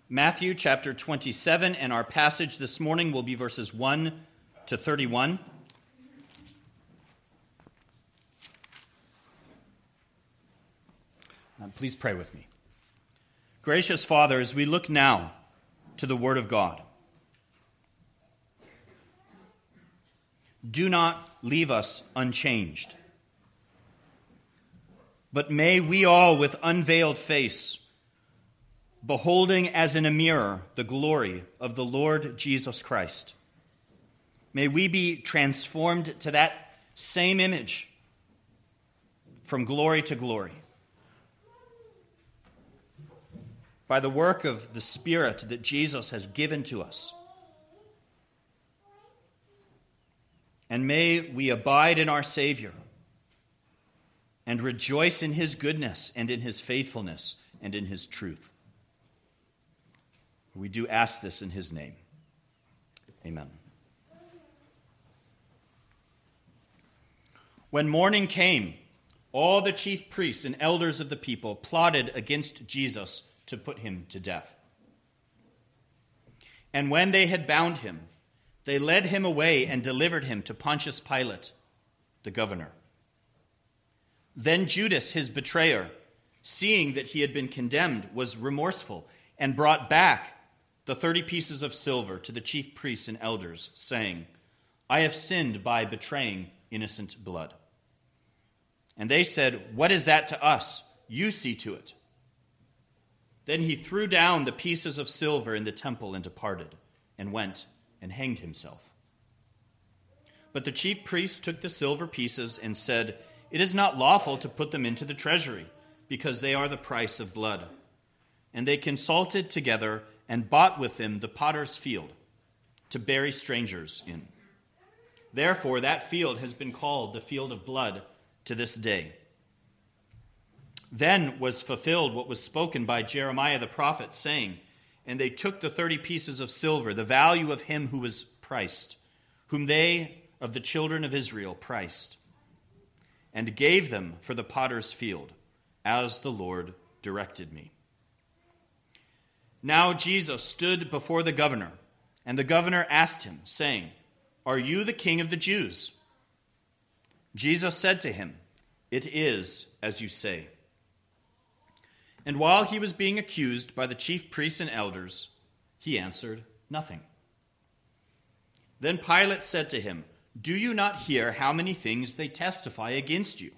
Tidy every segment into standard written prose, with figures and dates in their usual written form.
Matthew chapter 27, and our passage this morning will be verses 1 to 31. Please pray with me. Gracious Father, as we look now to the Word of God, do not leave us unchanged, but may we all with unveiled face, beholding as in a mirror the glory of the Lord Jesus Christ, may we be transformed to that same image from glory to glory, by the work of the Spirit that Jesus has given to us. And may we abide in our Savior and rejoice in his goodness and in his faithfulness and in his truth. We do ask this in his name. Amen. When morning came, all the chief priests and elders of the people plotted against Jesus to put him to death. And when they had bound him, they led him away and delivered him to Pontius Pilate, the governor. Then Judas, his betrayer, seeing that he had been condemned, was remorseful and brought back the 30 pieces of silver to the chief priests and elders, saying, "I have sinned by betraying innocent blood." And they said, "What is that to us? You see to it." Then he threw down the pieces of silver in the temple and departed, and went and hanged himself. But the chief priests took the silver pieces and said, "It is not lawful to put them into the treasury, because they are the price of blood." And they consulted together and bought with them the potter's field to bury strangers in. Therefore that field has been called the field of blood to this day. Then was fulfilled what was spoken by Jeremiah the prophet, saying, "And they took the 30 pieces of silver, the value of him who was priced, whom they of the children of Israel priced, and gave them for the potter's field, as the Lord directed me." Now Jesus stood before the governor, and the governor asked him, saying, "Are you the king of the Jews?" Jesus said to him, "It is as you say." And while he was being accused by the chief priests and elders, he answered nothing. Then Pilate said to him, "Do you not hear how many things they testify against you?"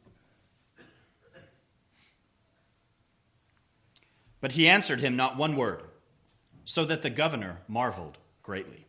But he answered him not one word, so that the governor marveled greatly.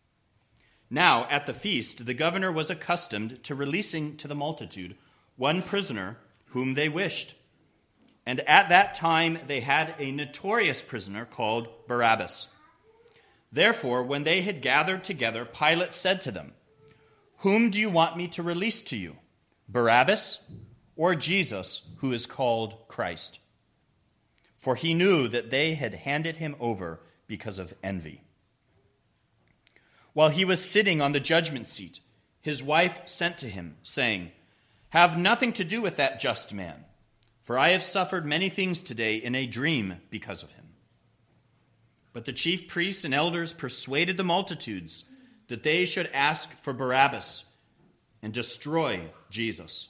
Now at the feast the governor was accustomed to releasing to the multitude one prisoner whom they wished. And at that time they had a notorious prisoner called Barabbas. Therefore, when they had gathered together, Pilate said to them, "Whom do you want me to release to you, Barabbas or Jesus, who is called Christ?" For he knew that they had handed him over because of envy. While he was sitting on the judgment seat, his wife sent to him, saying, "Have nothing to do with that just man, for I have suffered many things today in a dream because of him." But the chief priests and elders persuaded the multitudes that they should ask for Barabbas and destroy Jesus.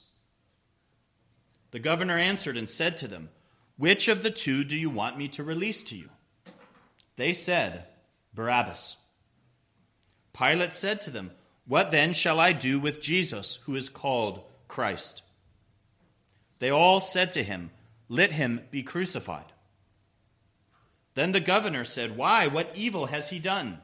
The governor answered and said to them, "Which of the two do you want me to release to you?" They said, "Barabbas." Pilate said to them, "What then shall I do with Jesus, who is called Christ?" They all said to him, "Let him be crucified." Then the governor said, "Why? What evil has he done?"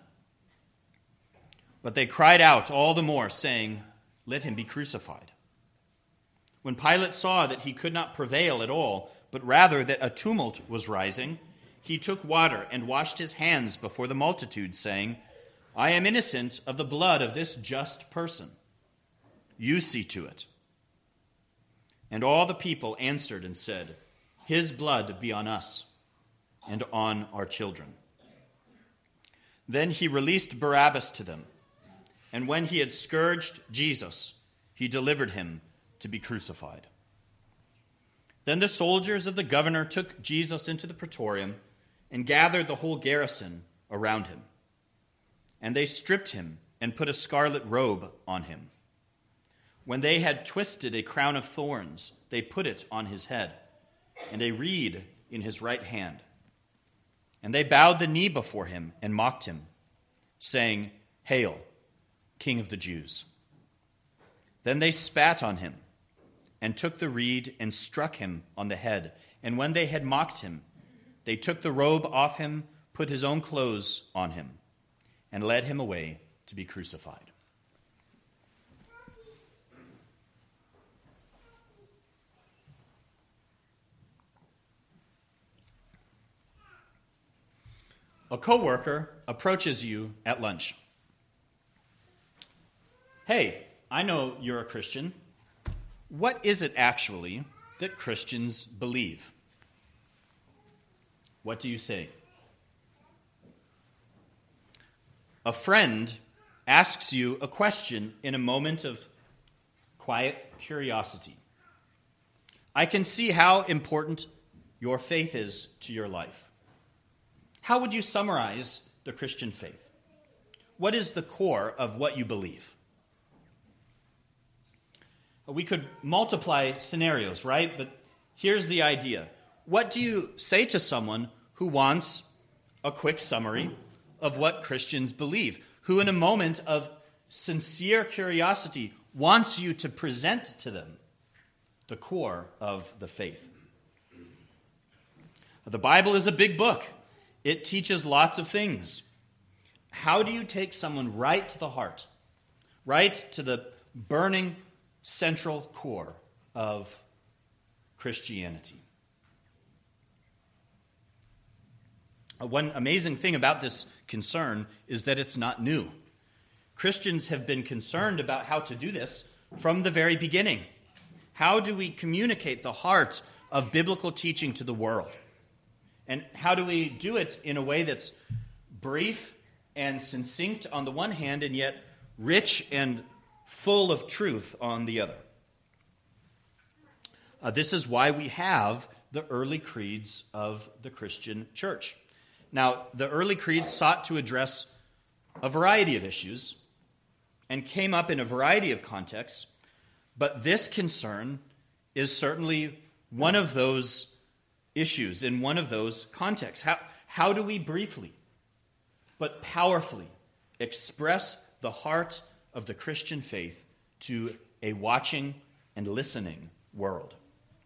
But they cried out all the more, saying, "Let him be crucified." When Pilate saw that he could not prevail at all, but rather that a tumult was rising, he took water and washed his hands before the multitude, saying, "I am innocent of the blood of this just person. You see to it." And all the people answered and said, "His blood be on us and on our children." Then he released Barabbas to them, and when he had scourged Jesus, he delivered him to be crucified. Then the soldiers of the governor took Jesus into the praetorium and gathered the whole garrison around him. And they stripped him and put a scarlet robe on him. When they had twisted a crown of thorns, they put it on his head, and a reed in his right hand. And they bowed the knee before him and mocked him, saying, "Hail, King of the Jews." Then they spat on him and took the reed and struck him on the head. And when they had mocked him, they took the robe off him, put his own clothes on him, and led him away to be crucified. A coworker approaches you at lunch. "Hey, I know you're a Christian. What is it actually that Christians believe?" What do you say? A friend asks you a question in a moment of quiet curiosity. I can see how important your faith is to your life. How would you summarize the Christian faith? What is the core of what you believe? We could multiply scenarios, right? But here's the idea. What do you say to someone who wants a quick summary of what Christians believe, who in a moment of sincere curiosity wants you to present to them the core of the faith? The Bible is a big book. It teaches lots of things. How do you take someone right to the heart, right to the burning central core of Christianity? One amazing thing about this concern is that it's not new. Christians have been concerned about how to do this from the very beginning. How do we communicate the heart of biblical teaching to the world? And how do we do it in a way that's brief and succinct on the one hand, and yet rich and full of truth on the other? This is why we have the early creeds of the Christian church. Now, the early creeds sought to address a variety of issues and came up in a variety of contexts, but this concern is certainly one of those issues in one of those contexts. How do we briefly but powerfully express the heart of the Christian faith to a watching and listening world?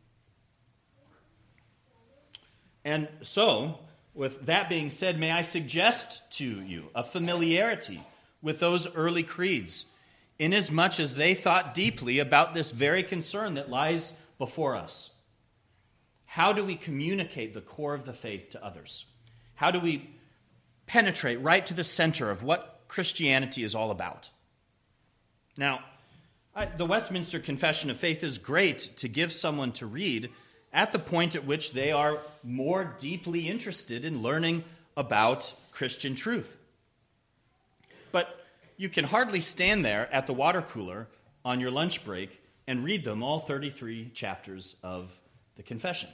And so, with that being said, may I suggest to you a familiarity with those early creeds, inasmuch as they thought deeply about this very concern that lies before us. How do we communicate the core of the faith to others? How do we penetrate right to the center of what Christianity is all about? Now, the Westminster Confession of Faith is great to give someone to read at the point at which they are more deeply interested in learning about Christian truth. But you can hardly stand there at the water cooler on your lunch break and read them all 33 chapters of the confession.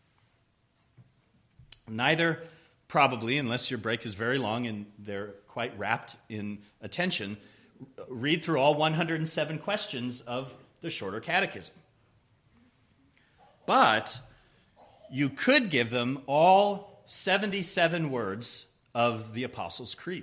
Neither, probably, unless your break is very long and they're quite rapt in attention, read through all 107 questions of the Shorter Catechism. But you could give them all 77 words of the Apostles' Creed.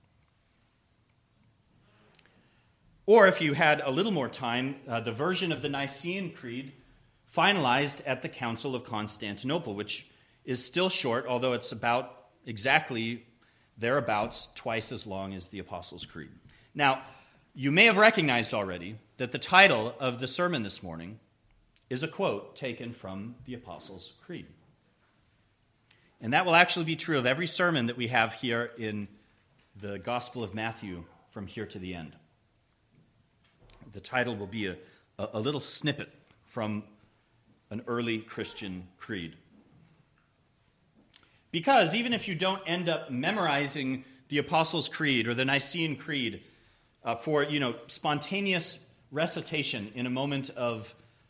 Or if you had a little more time, the version of the Nicene Creed finalized at the Council of Constantinople, which is still short, although it's about exactly thereabouts twice as long as the Apostles' Creed. Now, you may have recognized already that the title of the sermon this morning is a quote taken from the Apostles' Creed. And that will actually be true of every sermon that we have here in the Gospel of Matthew from here to the end. The title will be a little snippet from an early Christian creed. Because even if you don't end up memorizing the Apostles' Creed or the Nicene Creed for spontaneous recitation in a moment of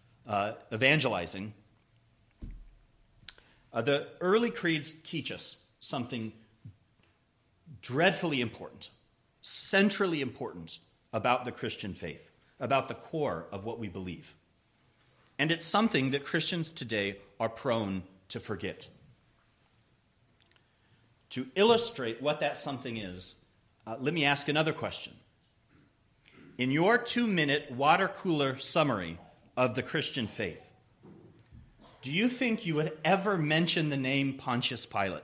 evangelizing, the early creeds teach us something dreadfully important, centrally important about the Christian faith, about the core of what we believe. And it's something that Christians today are prone to forget. To illustrate what that something is, let me ask another question. In your 2-minute water cooler summary of the Christian faith, do you think you would ever mention the name Pontius Pilate?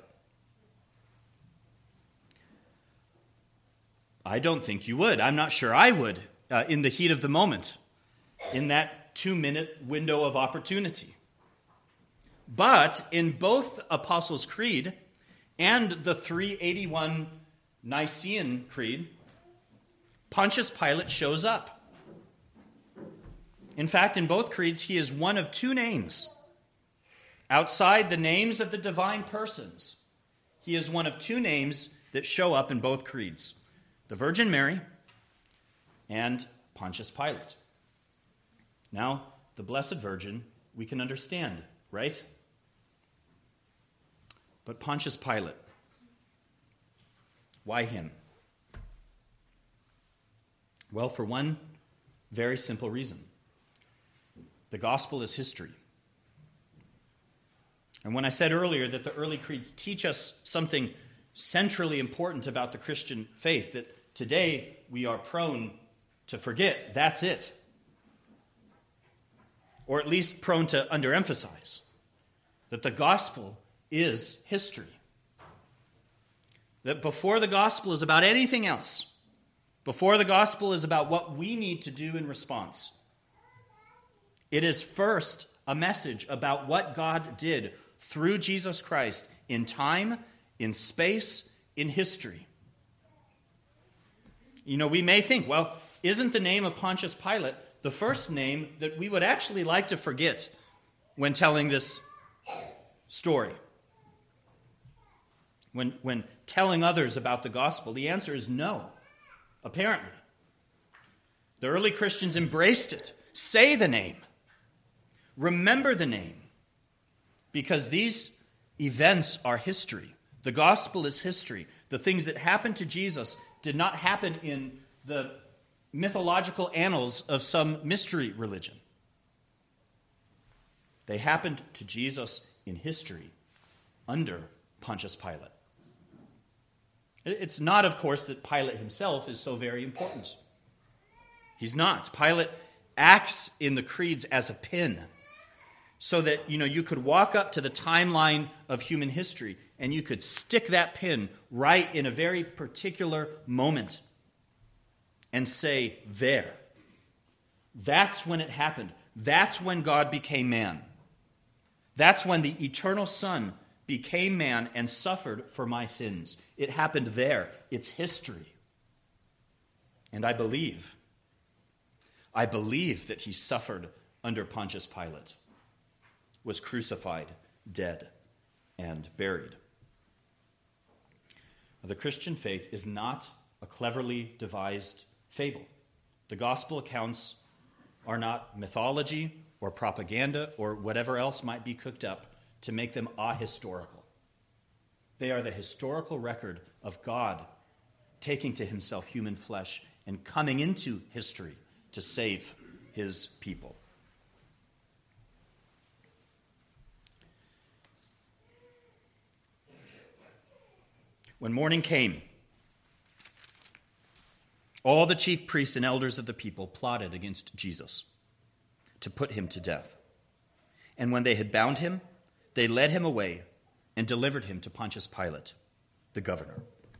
I don't think you would. I'm not sure I would in the heat of the moment, in that 2-minute window of opportunity. But in both Apostles' Creed and the 381 Nicene Creed, Pontius Pilate shows up. In fact, in both creeds, he is one of 2 names. Outside the names of the divine persons, he is one of 2 names that show up in both creeds: the Virgin Mary and Pontius Pilate. Now, the Blessed Virgin, we can understand, right? But Pontius Pilate, why him? Well, for one very simple reason. The gospel is history. And when I said earlier that the early creeds teach us something centrally important about the Christian faith that today we are prone to forget, that's it. Or at least prone to underemphasize. That the gospel is history. That before the gospel is about anything else, before the gospel is about what we need to do in response, it is first a message about what God did through Jesus Christ in time, in space, in history. You know, we may think, well, isn't the name of Pontius Pilate the first name that we would actually like to forget when telling this story? When telling others about the gospel? The answer is no, apparently. The early Christians embraced it. Say the name. Remember the name. Because these events are history. The gospel is history. The things that happened to Jesus did not happen in the mythological annals of some mystery religion. They happened to Jesus in history under Pontius Pilate. It's not, of course, that Pilate himself is so very important. He's not. Pilate acts in the creeds as a pin, so that, you could walk up to the timeline of human history and you could stick that pin right in a very particular moment and say, there. That's when it happened. That's when God became man. That's when the eternal Son became man and suffered for my sins. It happened there. It's history. And I believe that he suffered under Pontius Pilate, was crucified, dead, and buried. The Christian faith is not a cleverly devised fable. The gospel accounts are not mythology or propaganda or whatever else might be cooked up to make them ahistorical. They are the historical record of God taking to himself human flesh and coming into history to save his people. When morning came, all the chief priests and elders of the people plotted against Jesus to put him to death. And when they had bound him, they led him away and delivered him to Pontius Pilate, the governor.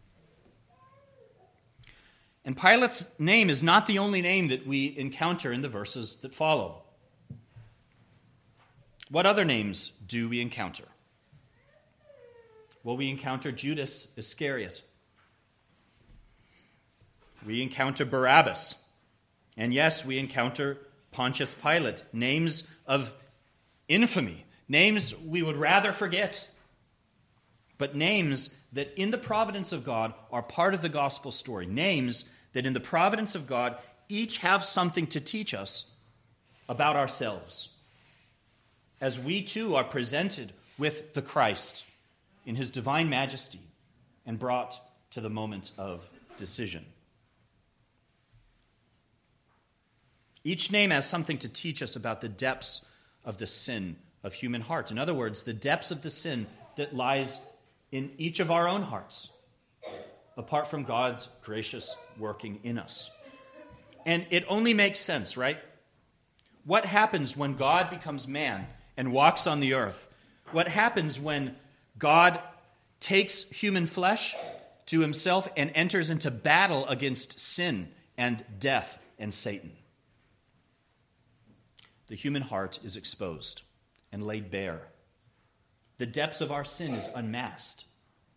And Pilate's name is not the only name that we encounter in the verses that follow. What other names do we encounter? Well, we encounter Judas Iscariot. We encounter Barabbas. And yes, we encounter Pontius Pilate. Names of infamy. Names we would rather forget. But names that in the providence of God are part of the gospel story. Names that in the providence of God each have something to teach us about ourselves. As we too are presented with the Christ, in his divine majesty and brought to the moment of decision. Each name has something to teach us about the depths of the sin of human heart. In other words, the depths of the sin that lies in each of our own hearts, apart from God's gracious working in us. And it only makes sense, right? What happens when God becomes man and walks on the earth? What happens when God takes human flesh to himself and enters into battle against sin and death and Satan? The human heart is exposed and laid bare. The depths of our sin is unmasked.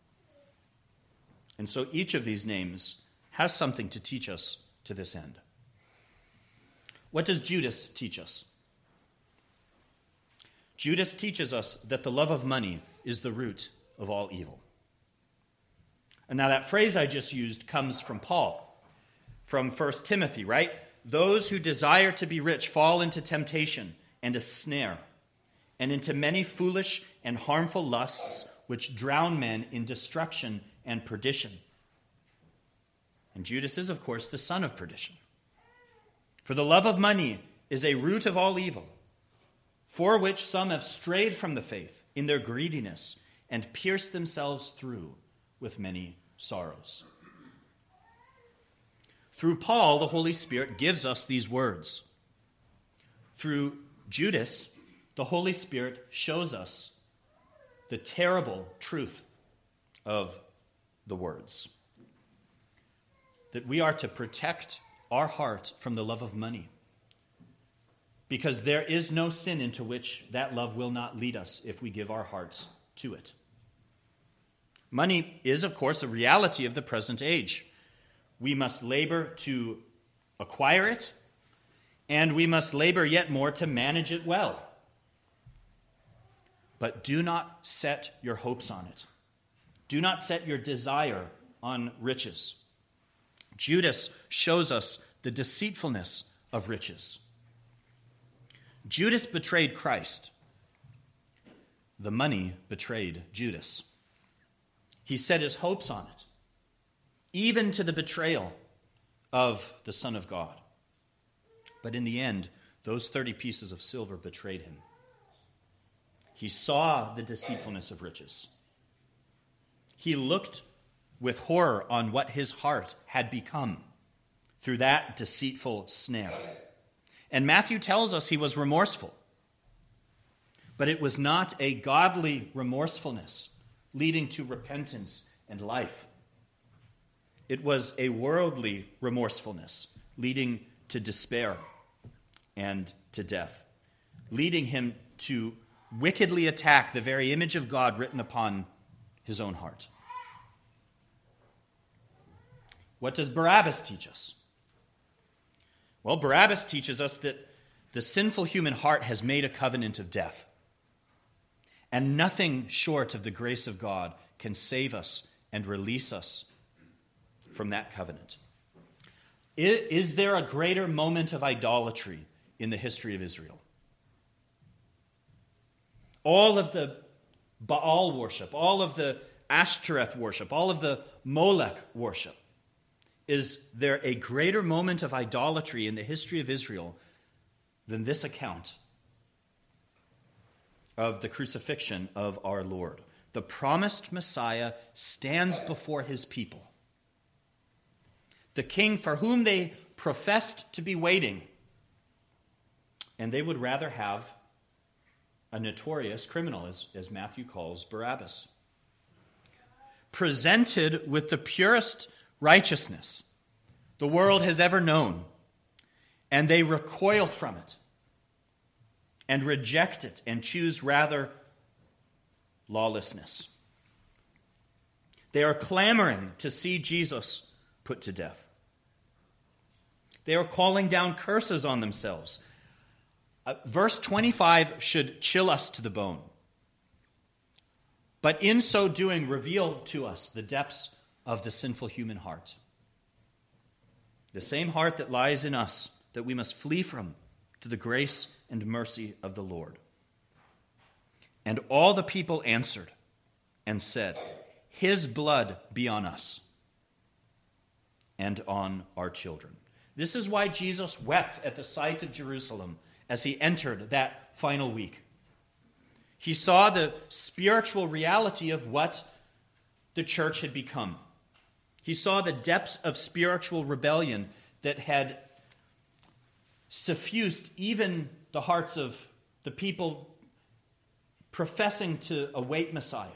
And so each of these names has something to teach us to this end. What does Judas teach us? Judas teaches us that the love of money is the root of all evil. And now that phrase I just used comes from Paul, from 1 Timothy, right? Those who desire to be rich fall into temptation and a snare, and into many foolish and harmful lusts which drown men in destruction and perdition. And Judas is, of course, the son of perdition. For the love of money is a root of all evil, for which some have strayed from the faith in their greediness and pierced themselves through with many sorrows. Through Paul, the Holy Spirit gives us these words. Through Judas, the Holy Spirit shows us the terrible truth of the words. That we are to protect our heart from the love of money. Because there is no sin into which that love will not lead us if we give our hearts to it. Money is, of course, a reality of the present age. We must labor to acquire it, and we must labor yet more to manage it well. But do not set your hopes on it. Do not set your desire on riches. Judas shows us the deceitfulness of riches. Judas betrayed Christ. The money betrayed Judas. He set his hopes on it, even to the betrayal of the Son of God. But in the end, those 30 pieces of silver betrayed him. He saw the deceitfulness of riches. He looked with horror on what his heart had become through that deceitful snare. And Matthew tells us he was remorseful. But it was not a godly remorsefulness leading to repentance and life. It was a worldly remorsefulness leading to despair and to death, leading him to wickedly attack the very image of God written upon his own heart. What does Barabbas teach us? Well, Barabbas teaches us that the sinful human heart has made a covenant of death. And nothing short of the grace of God can save us and release us from that covenant. Is there a greater moment of idolatry in the history of Israel? All of the Baal worship, all of the Ashtoreth worship, all of the Molech worship. Is there a greater moment of idolatry in the history of Israel than this account of the crucifixion of our Lord? The promised Messiah stands before his people. The king for whom they professed to be waiting. And they would rather have a notorious criminal, as Matthew calls Barabbas. Presented with the purest righteousness the world has ever known, and they recoil from it and reject it and choose rather lawlessness. They are clamoring to see Jesus put to death. They are calling down curses on themselves. Verse 25 should chill us to the bone, but in so doing reveal to us the depths of the sinful human heart. The same heart that lies in us that we must flee from to the grace and mercy of the Lord. And all the people answered and said, "His blood be on us and on our children." This is why Jesus wept at the sight of Jerusalem as he entered that final week. He saw the spiritual reality of what the church had become. He saw the depths of spiritual rebellion that had suffused even the hearts of the people professing to await Messiah.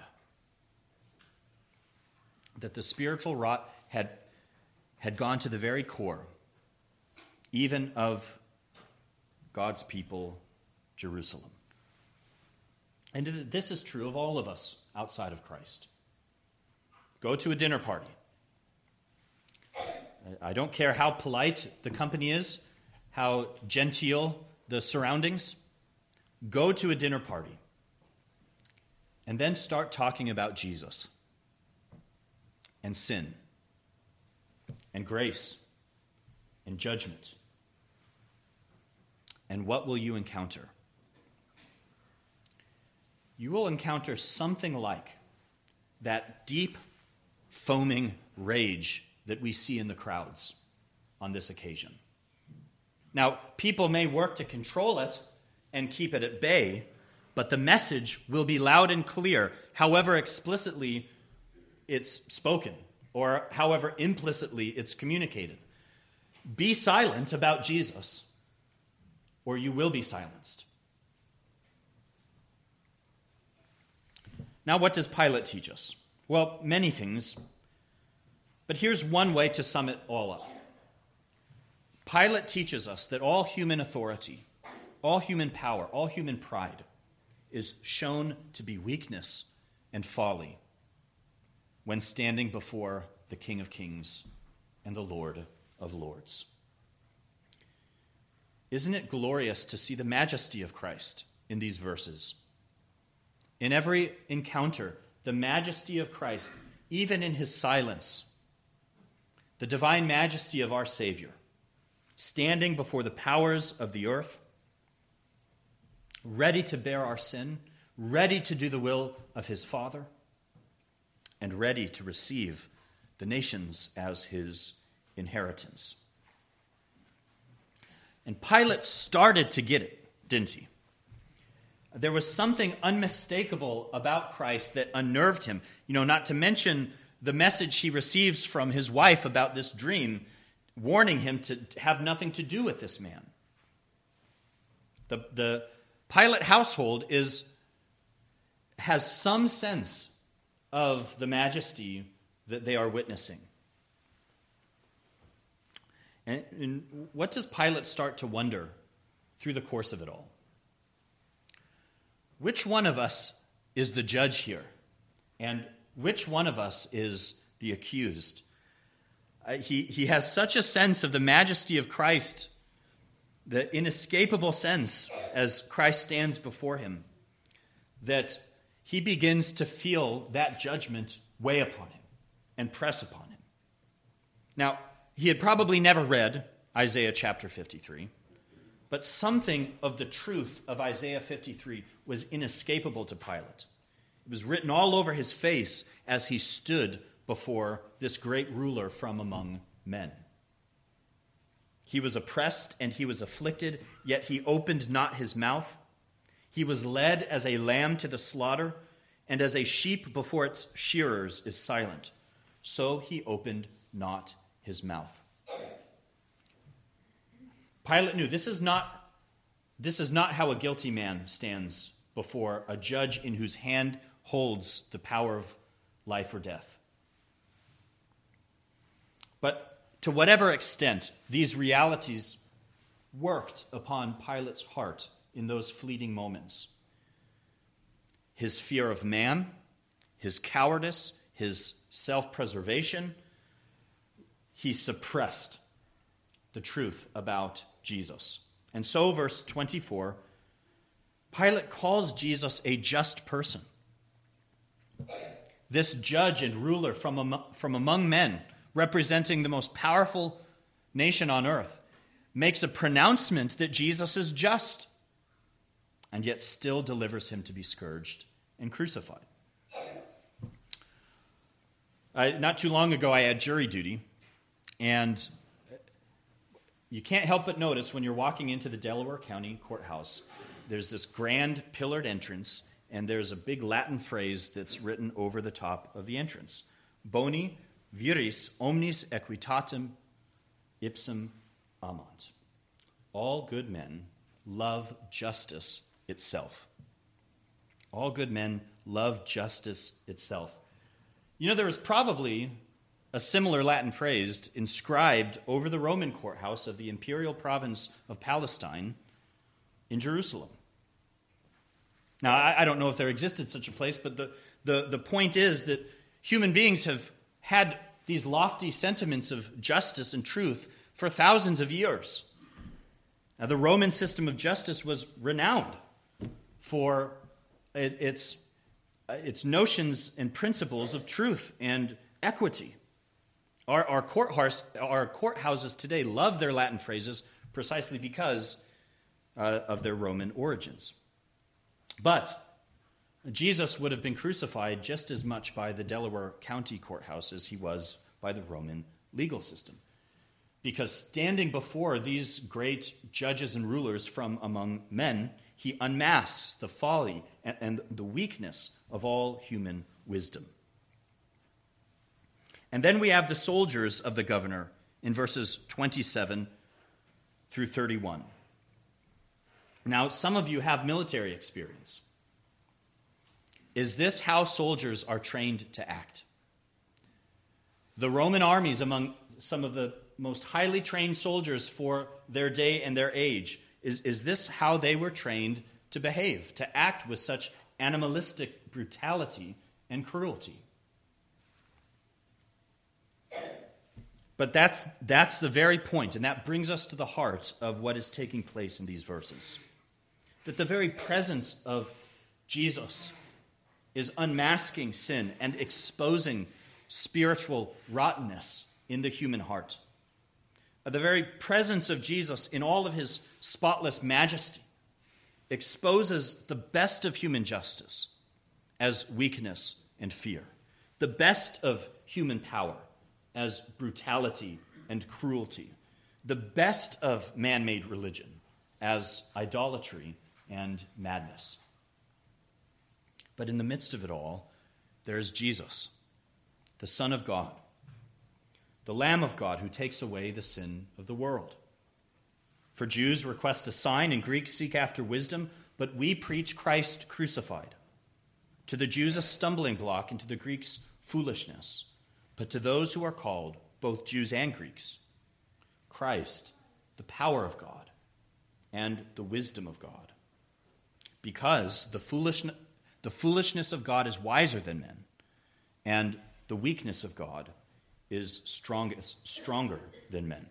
That the spiritual rot had gone to the very core, even of God's people, Jerusalem. And this is true of all of us outside of Christ. Go to a dinner party. I don't care how polite the company is, how genteel the surroundings. Go to a dinner party and then start talking about Jesus and sin and grace and judgment. And what will you encounter? You will encounter something like that deep, foaming rage that we see in the crowds on this occasion. Now, people may work to control it and keep it at bay, but the message will be loud and clear, however explicitly it's spoken or however implicitly it's communicated. Be silent about Jesus, or you will be silenced. Now, what does Pilate teach us? Well, many things, but here's one way to sum it all up. Pilate teaches us that all human authority, all human power, all human pride is shown to be weakness and folly when standing before the King of Kings and the Lord of Lords. Isn't it glorious to see the majesty of Christ in these verses? In every encounter, the majesty of Christ, even in his silence, the divine majesty of our Savior, standing before the powers of the earth, ready to bear our sin, ready to do the will of his Father, and ready to receive the nations as his inheritance. And Pilate started to get it, didn't he? There was something unmistakable about Christ that unnerved him. Not to mention the message he receives from his wife about this dream, warning him to have nothing to do with this man. The Pilate household has some sense of the majesty that they are witnessing. And what does Pilate start to wonder through the course of it all? Which one of us is the judge here? And which one of us is the accused? He has such a sense of the majesty of Christ, the inescapable sense as Christ stands before him, that he begins to feel that judgment weigh upon him and press upon him. Now, he had probably never read Isaiah chapter 53, but something of the truth of Isaiah 53 was inescapable to Pilate. It was written all over his face as he stood before this great ruler from among men. He was oppressed and he was afflicted, yet he opened not his mouth. He was led as a lamb to the slaughter, and as a sheep before its shearers is silent, so he opened not his mouth. Pilate knew this is not how a guilty man stands before a judge in whose hand holds the power of life or death. But to whatever extent these realities worked upon Pilate's heart in those fleeting moments, his fear of man, his cowardice, his self-preservation, he suppressed the truth about Jesus. And so, verse 24, Pilate calls Jesus a just person. This judge and ruler from among men, representing the most powerful nation on earth, makes a pronouncement that Jesus is just, and yet still delivers him to be scourged and crucified. Not too long ago, I had jury duty, and you can't help but notice when you're walking into the Delaware County Courthouse, there's this grand pillared entrance, and there's a big Latin phrase that's written over the top of the entrance. Boni viris omnis equitatem ipsum amant. All good men love justice itself. All good men love justice itself. You know, there was probably a similar Latin phrase inscribed over the Roman courthouse of the imperial province of Palestine in Jerusalem. Now, I don't know if there existed such a place, but the point is that human beings have had these lofty sentiments of justice and truth for thousands of years. Now, the Roman system of justice was renowned for its notions and principles of truth and equity. Our courthouses today love their Latin phrases precisely because of their Roman origins. But Jesus would have been crucified just as much by the Delaware County Courthouse as he was by the Roman legal system. Because standing before these great judges and rulers from among men, he unmasks the folly and the weakness of all human wisdom. And then we have the soldiers of the governor in verses 27 through 31. Now, some of you have military experience. Is this how soldiers are trained to act? The Roman armies, among some of the most highly trained soldiers for their day and their age, is this how they were trained to behave, to act with such animalistic brutality and cruelty? But that's the very point, and that brings us to the heart of what is taking place in these verses. That the very presence of Jesus is unmasking sin and exposing spiritual rottenness in the human heart. The very presence of Jesus in all of his spotless majesty exposes the best of human justice as weakness and fear, the best of human power as brutality and cruelty, the best of man-made religion as idolatry and madness. But in the midst of it all, there is Jesus, the Son of God, the Lamb of God who takes away the sin of the world. For Jews request a sign, and Greeks seek after wisdom, but we preach Christ crucified. To the Jews a stumbling block, and to the Greeks foolishness. But to those who are called, both Jews and Greeks, Christ, the power of God, and the wisdom of God. Because the foolishness of God is wiser than men, and the weakness of God is stronger than men.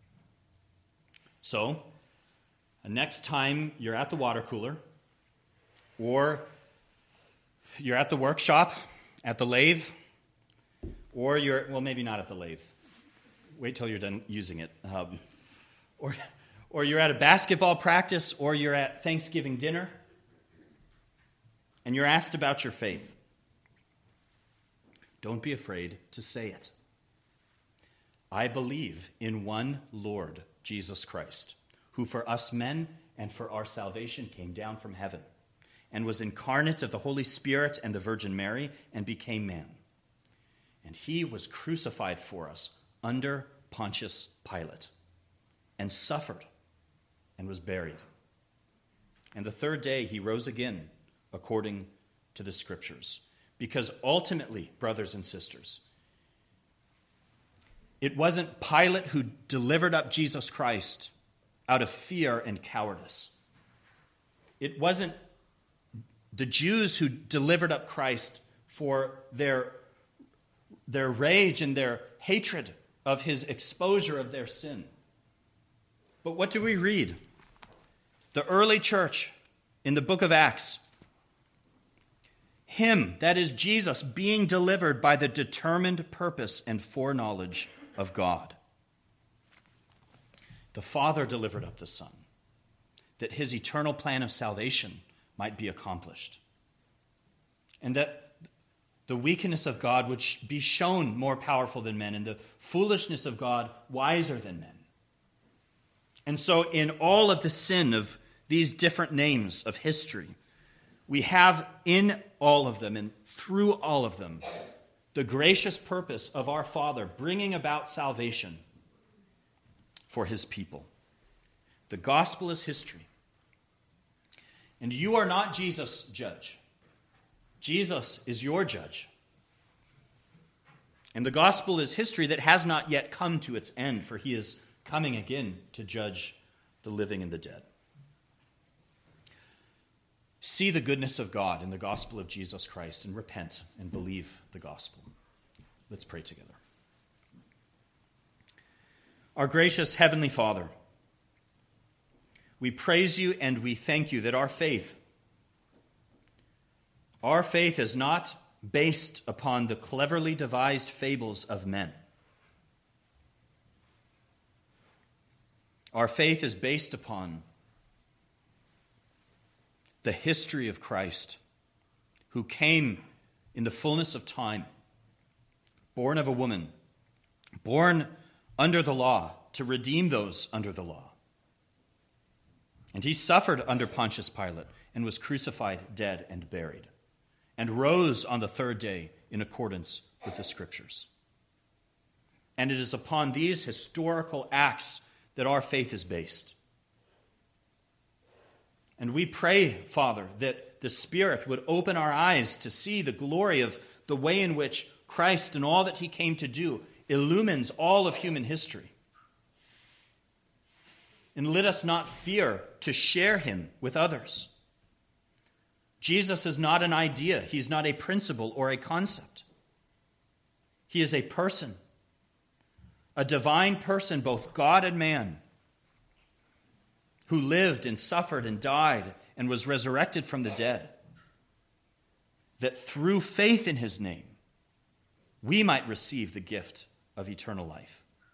So, next time you're at the water cooler, or you're at the workshop, at the lathe, or maybe not at the lathe. Wait till you're done using it. Or you're at a basketball practice, or you're at Thanksgiving dinner, and you're asked about your faith. Don't be afraid to say it. I believe in one Lord, Jesus Christ, who for us men and for our salvation came down from heaven, and was incarnate of the Holy Spirit and the Virgin Mary, and became man. And he was crucified for us under Pontius Pilate, and suffered, and was buried. And the third day he rose again, according to the Scriptures. Because ultimately, brothers and sisters, it wasn't Pilate who delivered up Jesus Christ out of fear and cowardice. It wasn't the Jews who delivered up Christ for their rage and their hatred of his exposure of their sin. But what do we read? The early church in the book of Acts. Him, that is Jesus, being delivered by the determined purpose and foreknowledge of God. The Father delivered up the Son, that his eternal plan of salvation might be accomplished. And that the weakness of God would be shown more powerful than men, and the foolishness of God wiser than men. And so in all of the sin of these different names of history, we have in all of them and through all of them the gracious purpose of our Father bringing about salvation for his people. The gospel is history. And you are not Jesus' judge. Jesus is your judge. And the gospel is history that has not yet come to its end, for he is coming again to judge the living and the dead. See the goodness of God in the gospel of Jesus Christ and repent and believe the gospel. Let's pray together. Our gracious Heavenly Father, we praise you and we thank you that our faith is not based upon the cleverly devised fables of men. Our faith is based upon the history of Christ, who came in the fullness of time, born of a woman, born under the law to redeem those under the law. And he suffered under Pontius Pilate and was crucified, dead, and buried, and rose on the third day in accordance with the Scriptures. And it is upon these historical acts that our faith is based. And we pray, Father, that the Spirit would open our eyes to see the glory of the way in which Christ and all that he came to do illumines all of human history. And let us not fear to share him with others. Jesus is not an idea. He's not a principle or a concept. He is a person, a divine person, both God and man, who lived and suffered and died and was resurrected from the dead, that through faith in his name, we might receive the gift of eternal life.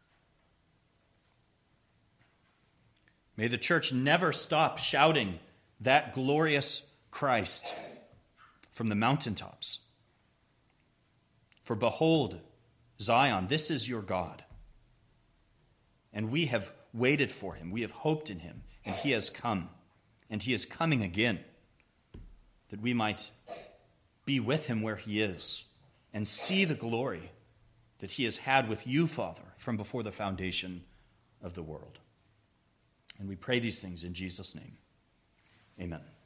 May the church never stop shouting that glorious Christ from the mountaintops. For behold, Zion, this is your God. And we have waited for him. We have hoped in him. And he has come. And he is coming again, that we might be with him where he is and see the glory that he has had with you, Father, from before the foundation of the world. And we pray these things in Jesus' name. Amen.